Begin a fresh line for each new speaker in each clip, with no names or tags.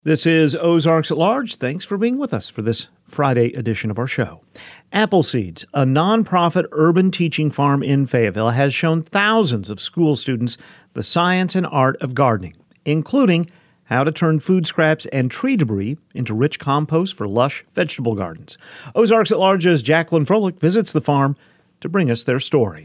This is Ozarks at Large. Thanks for being with us for this Friday edition of our show. Appleseeds, a nonprofit urban teaching farm in Fayetteville, has shown thousands of school students the science and art of gardening, including how to turn food scraps and tree debris into rich compost for lush vegetable gardens. Ozarks at Large's Jacqueline Froelich visits the farm to bring us their story.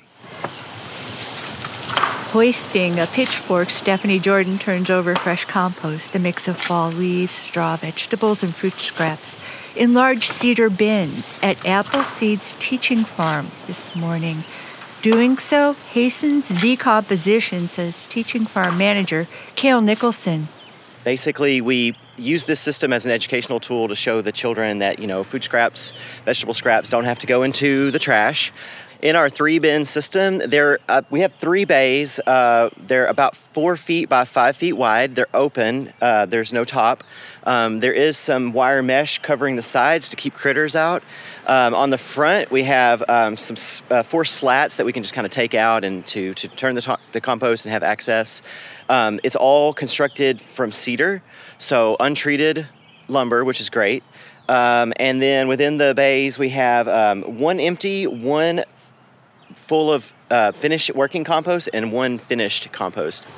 Hoisting a pitchfork, Stephanie Jordan turns over fresh compost, a mix of fall leaves, straw, vegetables, and fruit scraps, in large cedar bins at Appleseed's teaching farm this morning. Doing so hastens decomposition, says teaching farm manager Cale Nicholson.
Basically, we use this system as an educational tool to show the children that, food scraps, vegetable scraps don't have to go into the trash. In our 3-bin system, we have 3 bays. They're about 4 feet by 5 feet wide. They're open. There's no top. There is some wire mesh covering the sides to keep critters out. On the front, we have some 4 slats that we can just kind of take out and to turn the compost and have access. It's all constructed from cedar, so untreated lumber, which is great. And then within the bays, we have 1 empty, 1 full of finished working compost, and 1 finished compost.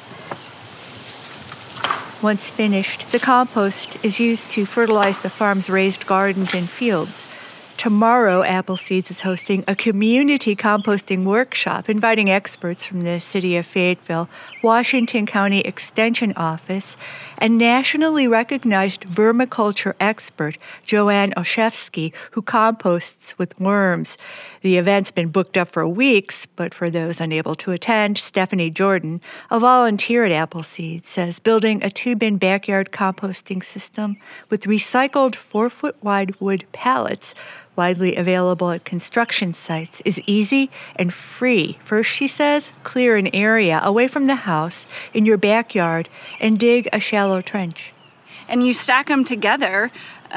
Once finished, the compost is used to fertilize the farm's raised gardens and fields. Tomorrow, Appleseeds is hosting a community composting workshop, inviting experts from the City of Fayetteville, Washington County Extension Office, and nationally recognized vermiculture expert Joanne Olszewski, who composts with worms. The event's been booked up for weeks, but for those unable to attend, Stephanie Jordan, a volunteer at Appleseed, says building a 2-bin backyard composting system with recycled 4-foot-wide wood pallets widely available at construction sites is easy and free. First, she says, clear an area away from the house in your backyard and dig a shallow trench.
And you stack them together,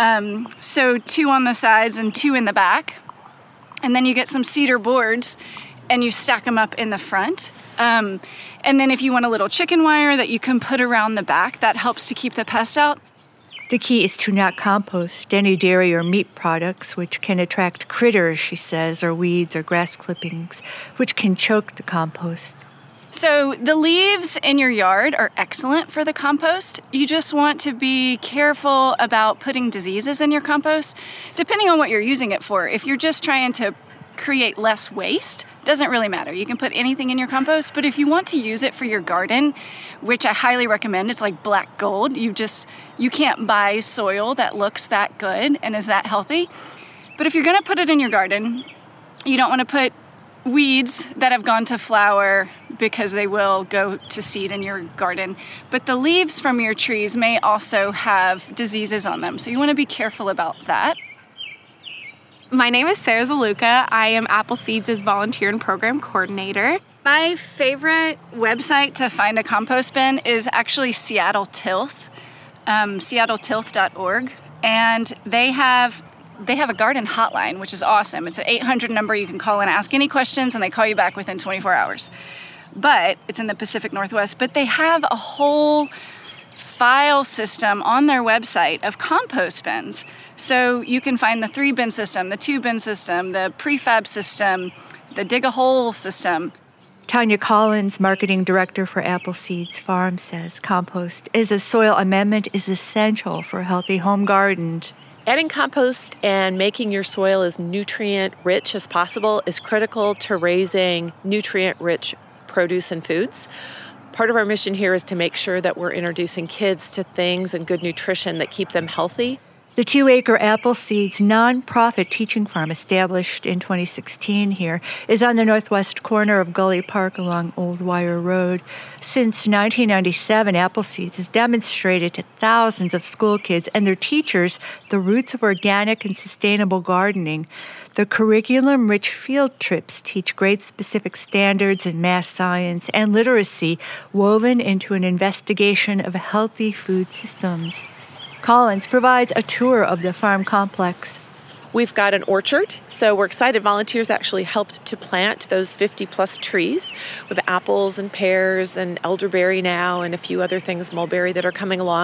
so 2 on the sides and 2 in the back. And then you get some cedar boards and you stack them up in the front. And then if you want a little chicken wire that you can put around the back, that helps to keep the pests out.
The key is to not compost any dairy or meat products, which can attract critters, she says, or weeds or grass clippings, which can choke the compost.
So the leaves in your yard are excellent for the compost. You just want to be careful about putting diseases in your compost, depending on what you're using it for. If you're just trying to create less waste, doesn't really matter. You can put anything in your compost, but if you want to use it for your garden, which I highly recommend, it's like black gold. You can't buy soil that looks that good and is that healthy. But if you're going to put it in your garden, you don't want to put weeds that have gone to flower because they will go to seed in your garden. But the leaves from your trees may also have diseases on them, so you want to be careful about that.
My name is Sarah Zaluka. I am Appleseeds' volunteer and program coordinator.
My favorite website to find a compost bin is actually Seattle Tilth, seattletilth.org, and they have a garden hotline, which is awesome. It's an 800 number you can call and ask any questions, and they call you back within 24 hours. But it's in the Pacific Northwest. But they have a whole file system on their website of compost bins. So you can find the 3-bin system, the 2-bin system, the prefab system, the dig-a-hole system.
Tanya Collins, marketing director for Appleseeds Farm, says compost as a soil amendment is essential for healthy home gardens.
Adding compost and making your soil as nutrient-rich as possible is critical to raising nutrient-rich produce and foods. Part of our mission here is to make sure that we're introducing kids to things and good nutrition that keep them healthy.
The 2-acre Appleseeds nonprofit teaching farm, established in 2016 here, is on the northwest corner of Gully Park along Old Wire Road. Since 1997, Appleseeds has demonstrated to thousands of school kids and their teachers the roots of organic and sustainable gardening. The curriculum-rich field trips teach grade-specific standards in math science and literacy woven into an investigation of healthy food systems. Collins provides a tour of the farm complex.
We've got an orchard, so we're excited. Volunteers actually helped to plant those 50-plus trees with apples and pears and elderberry now and a few other things, mulberry, that are coming along.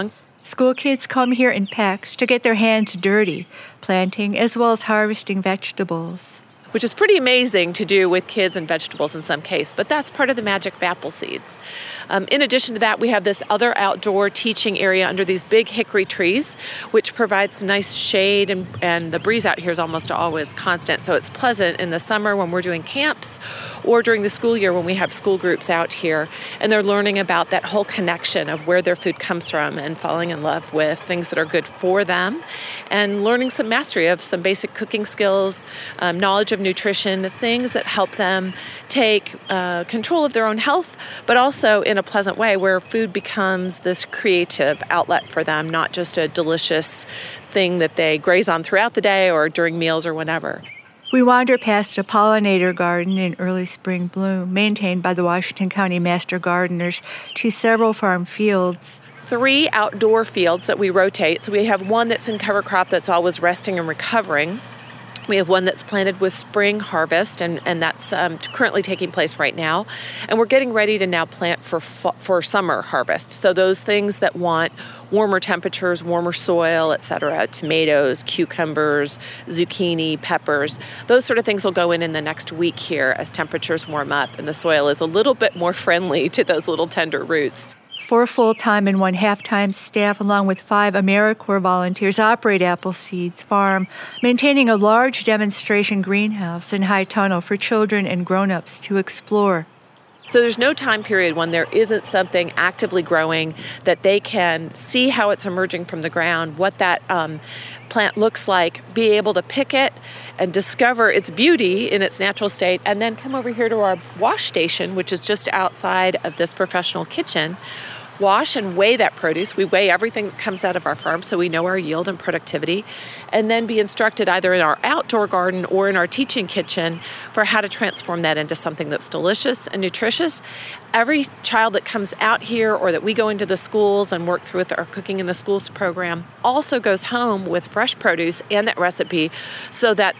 School kids come here in packs to get their hands dirty, planting as well as harvesting vegetables.
Which is pretty amazing to do with kids and vegetables in some case, but that's part of the magic of apple seeds. In addition to that, we have this other outdoor teaching area under these big hickory trees, which provides nice shade, and the breeze out here is almost always constant, so it's pleasant in the summer when we're doing camps or during the school year when we have school groups out here, and they're learning about that whole connection of where their food comes from and falling in love with things that are good for them, and learning some mastery of some basic cooking skills, knowledge of nutrition, things that help them take control of their own health, but also in a pleasant way where food becomes this creative outlet for them, not just a delicious thing that they graze on throughout the day or during meals or whenever.
We wander past a pollinator garden in early spring bloom, maintained by the Washington County Master Gardeners, to several farm fields.
3 outdoor fields that we rotate. So we have one that's in cover crop that's always resting and recovering. We have one that's planted with spring harvest, and that's currently taking place right now. And we're getting ready to now plant for summer harvest. So those things that want warmer temperatures, warmer soil, etc., tomatoes, cucumbers, zucchini, peppers, those sort of things will go in the next week here as temperatures warm up and the soil is a little bit more friendly to those little tender roots.
4 full-time and 1 half-time staff, along with 5 AmeriCorps volunteers, operate Appleseeds Farm, maintaining a large demonstration greenhouse and high tunnel for children and grown-ups to explore.
So there's no time period when there isn't something actively growing that they can see how it's emerging from the ground, what that plant looks like, be able to pick it and discover its beauty in its natural state, and then come over here to our wash station, which is just outside of this professional kitchen, wash and weigh that produce. We weigh everything that comes out of our farm so we know our yield and productivity, and then be instructed either in our outdoor garden or in our teaching kitchen for how to transform that into something that's delicious and nutritious. Every child that comes out here or that we go into the schools and work through with our Cooking in the Schools program also goes home with fresh produce and that recipe so that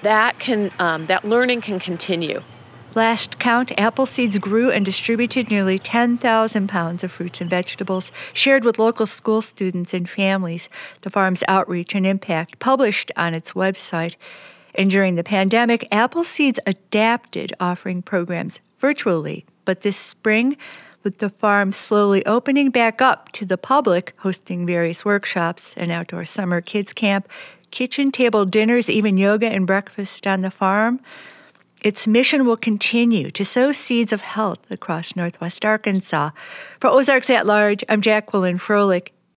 that learning can continue.
Last count, Appleseeds grew and distributed nearly 10,000 pounds of fruits and vegetables, shared with local school students and families. The farm's outreach and impact published on its website. And during the pandemic, Appleseeds adapted offering programs virtually. But this spring, with the farm slowly opening back up to the public, hosting various workshops, an outdoor summer kids camp, kitchen table dinners, even yoga and breakfast on the farm, its mission will continue to sow seeds of health across Northwest Arkansas. For Ozarks at Large, I'm Jacqueline Froelich.